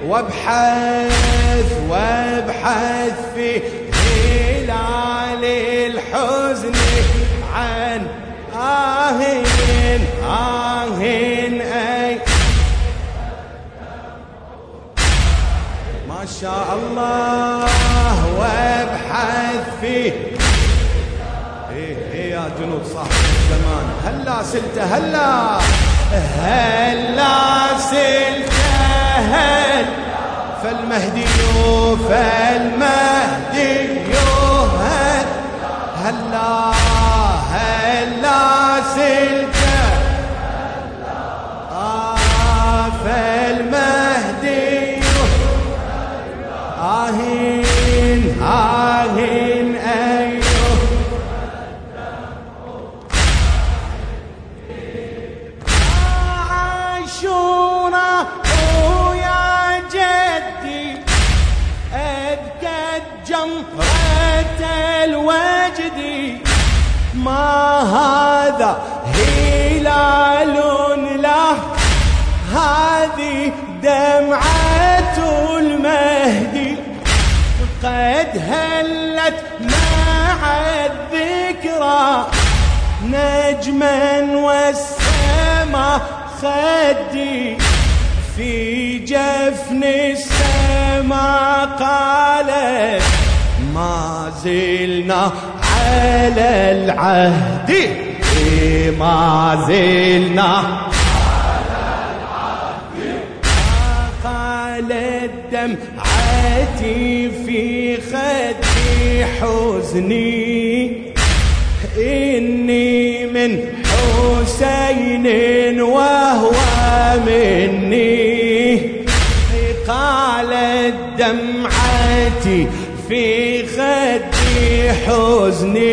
وابحث في هلال الحزن عن آهن أي ما شاء الله. وابحث فيه إيه يا جنود صاحب الزمان، هلا سلت هلا سلت فالمهدي هلا سلت فالمهدي آهن أيوه عاشورا ويا جدي أذكت جمرة الوجد، ما هذا هلال له هذه دمعة المهدي، قد هلت مع الذكرى نجما والسما خدي، في جفن السما قالت ما زلنا على العهد، ما زلنا على العهد، قال دمعتي في خدي حزني، إني من حسين وهو مني، قالت دمعتي في خدي حزني،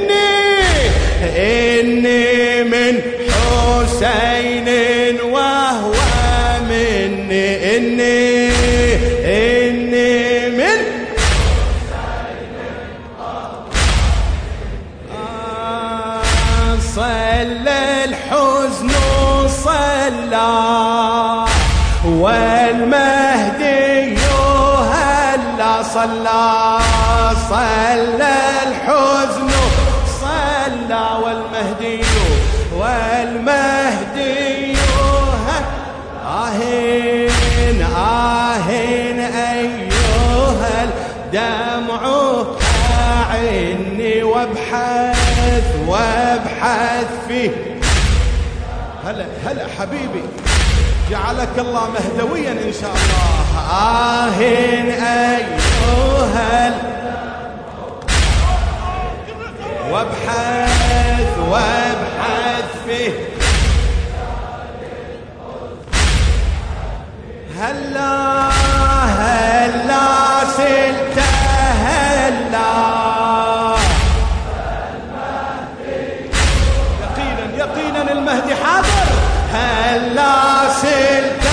إني من حسين وهو مني، إني من حسين صلى الحزن صلى والمهدي هلا صلى الحزن صلى والمهدي آهن أيها الدمع أعني وابحث فيه. هلا حبيبي جعلك الله مهدويا إن شاء الله. آهن أيها وابحث فيه. هلا سلت يقينا المهدي حاضر. هلا سلت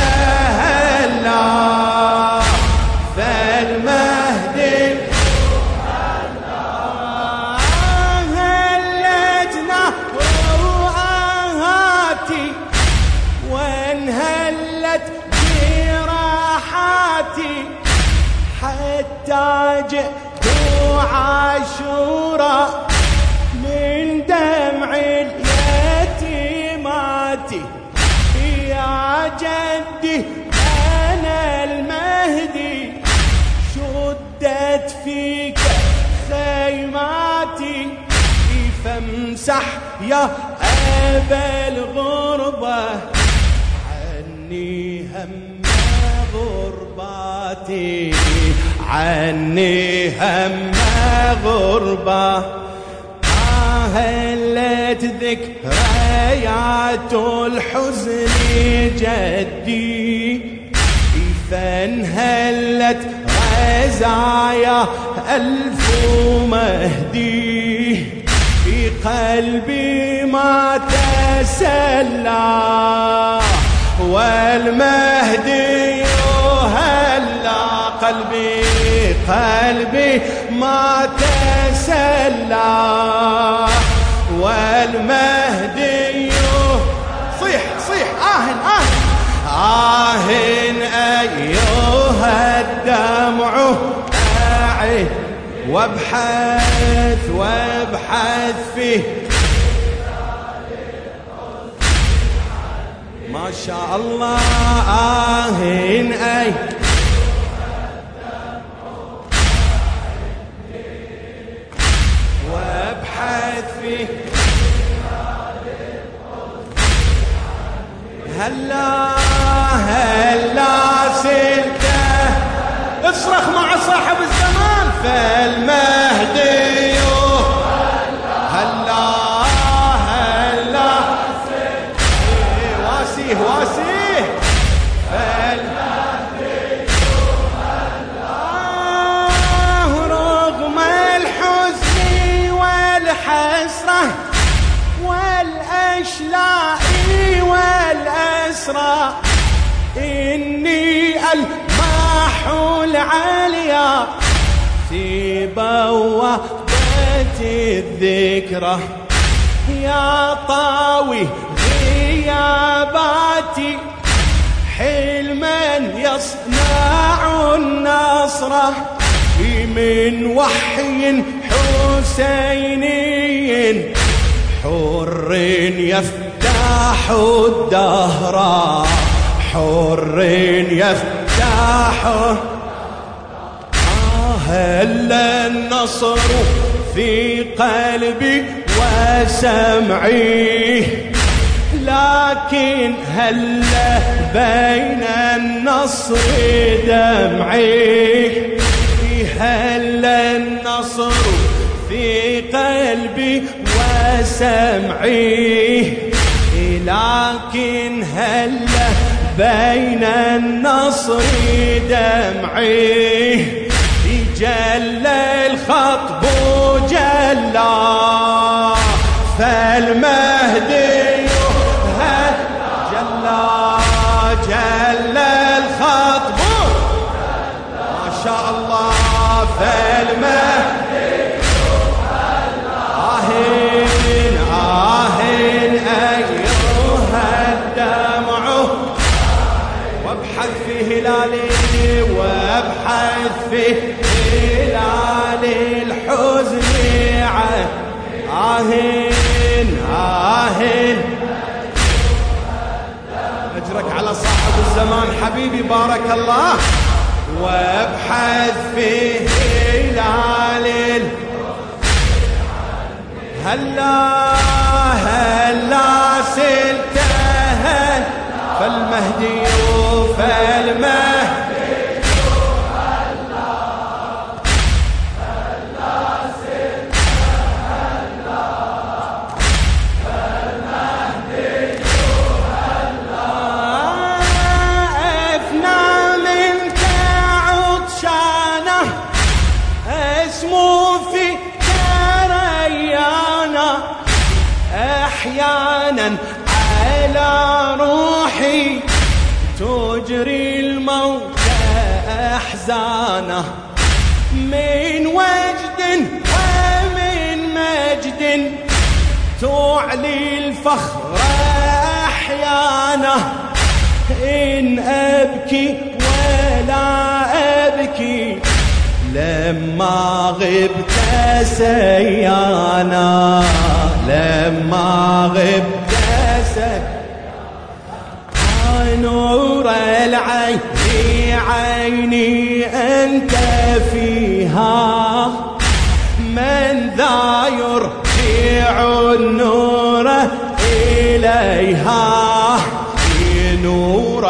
فالمهدي هلتنا روحاتي وانهلت جراحاتي حتى جئت عاشورا من دمع اليتيمات. يا جدي أنا المهدي شدت فيك خيماتي فامسح يا أبا الغربة عني هم غرباتي هلت ذكريات الحزن جدي فانهلت غزايا ألف مهدي في قلبي ما تسلى والمهدي هلا قلبي ما تسلى والمهدي صيح آهن أيها وابحث فيه ما شاء الله أي وابحث فيه هلا سلته اصرخ مع صاحب الزمان فالمهدي هلا واسيه رغم الحزن والحسرة والأشلاء والأسرى إني ألمح العليا في بوابة الذكرى يا طاوي غياباتي حلما يصنع النصر من وحي حسيني حر يفتح الدهر حر يفتح هل النصر في قلبي وسمعي لكن هل بين النصر دمعي هل النصر في قلبي وسمعي لكن هل بين النصر دمعي جل الخطب جلا فالمهدي جل الخطب ما شاء الله فالمهدي آهين أيها الدمع وابحث في هلالي وابحث في هلال الحزن آهين أجرك على صاحب الزمان حبيبي بارك الله وابحث في هلال هلا سلته فالمهدي أحيانا على روحي تجري الموت أحزانه من وجد ومن مجد تعلي الفخر أحيانه إن أبكي ولا أبكي لما غبت سيانا لما غبت نور العين عيني أنت فيها من ذا يرجع النور إليها نور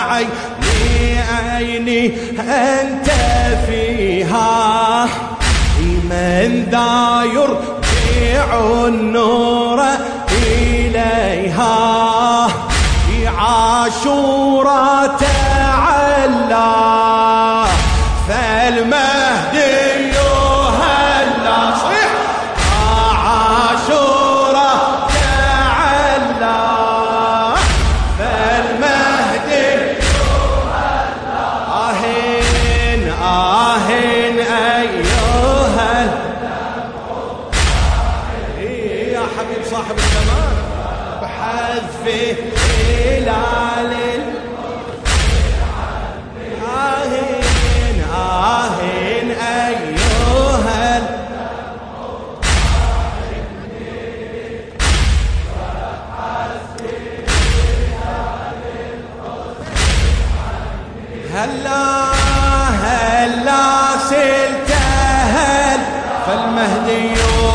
عيني أنت فيها من ذا يرجع النور إليها عاشورا تعالى فالمهدي هلا صيح عاشورا تعالى فالمهدي آهين أيها يا حبيب صاحب الزمان بحذف هلال آهين أيها هلا سلت هل فالمهدي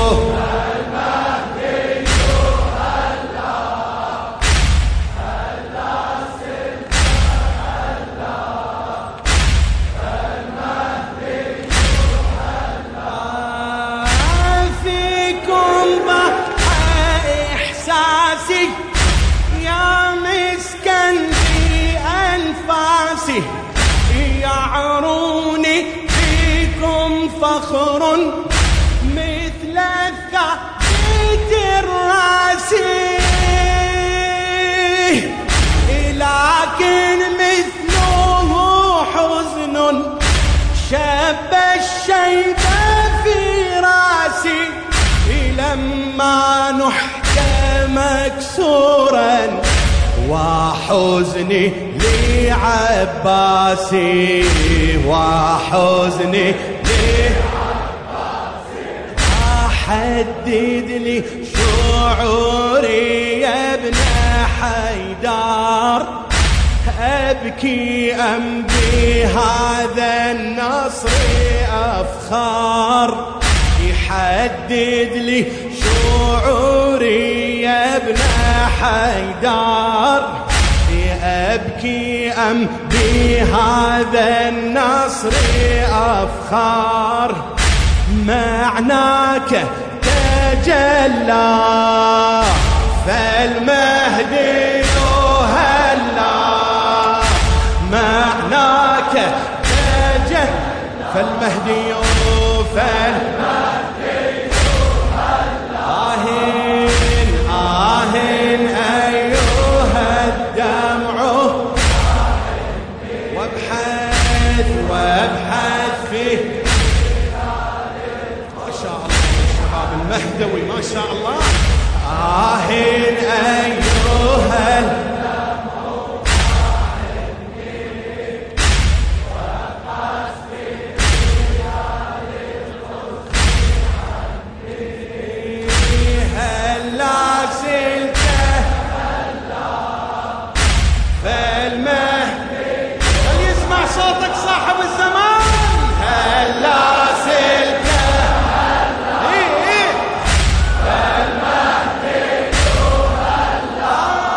يعروني فيكم فخر مثل الثابت الراسي، لكن مثله حزن شاب الشيب في راسي، لما نحت مكسورا وحزني لعباسي، وحزني لعباسي، حدد لي شعوري يا ابن حيدر، أبكي أم بهذا النصر أفخار، يحدد لي شعوري يا ابن حيدر، أبكي أم بهذا النصر أفخار، معناك تجلى فالمهدي هلا، معناك تجلى فالمهدي وابحث فيه. ما شاء الله الشباب المهدوي ما شاء الله. أيها هلا سلته فالمهدي، هل يسمع صوتك صاحب الزمان؟ هلا سلته فالمهدي هلا،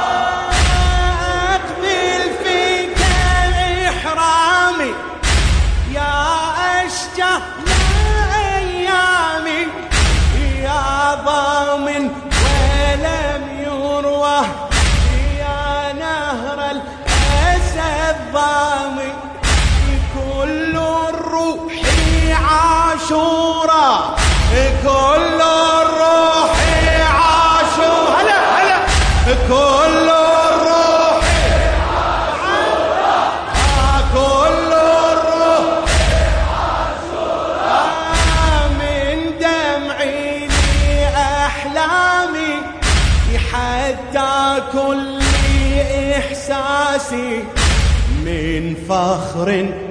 أقبل فيك الإحرام يا أشجع أيامي، يا ضامن ولم يروى يا نهر الأسد ضامن، كل الروح عاشورا، كل الروح عاشورا، هلا هلا، كل الروح عاشورا، كل الروح عاشورا، من دمعي لأحلامي حتى كل إحساسي، من فخر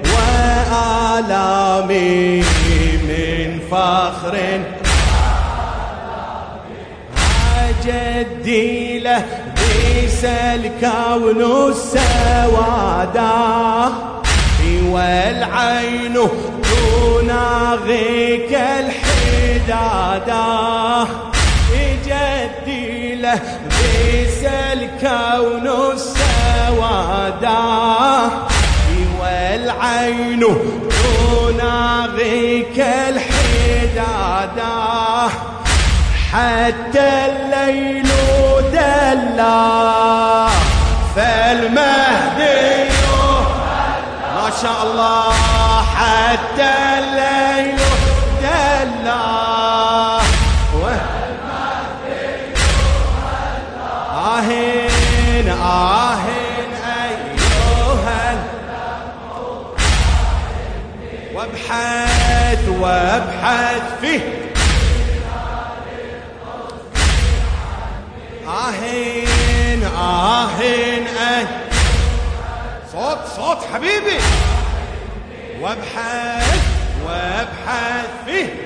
وآلامي، من فخر جدي له بيس الكون السوادا، والعين تناغيك الحدادا، جدي له بيس الكون السوادا، والعين تناغيك الحدادا، حتى الليل دلا فالمهدي ما شاء الله، حتى الليل دلا آهين آهين أيها، وابحث فيه، آهين أي صوت حبيبي، وابحث فيه.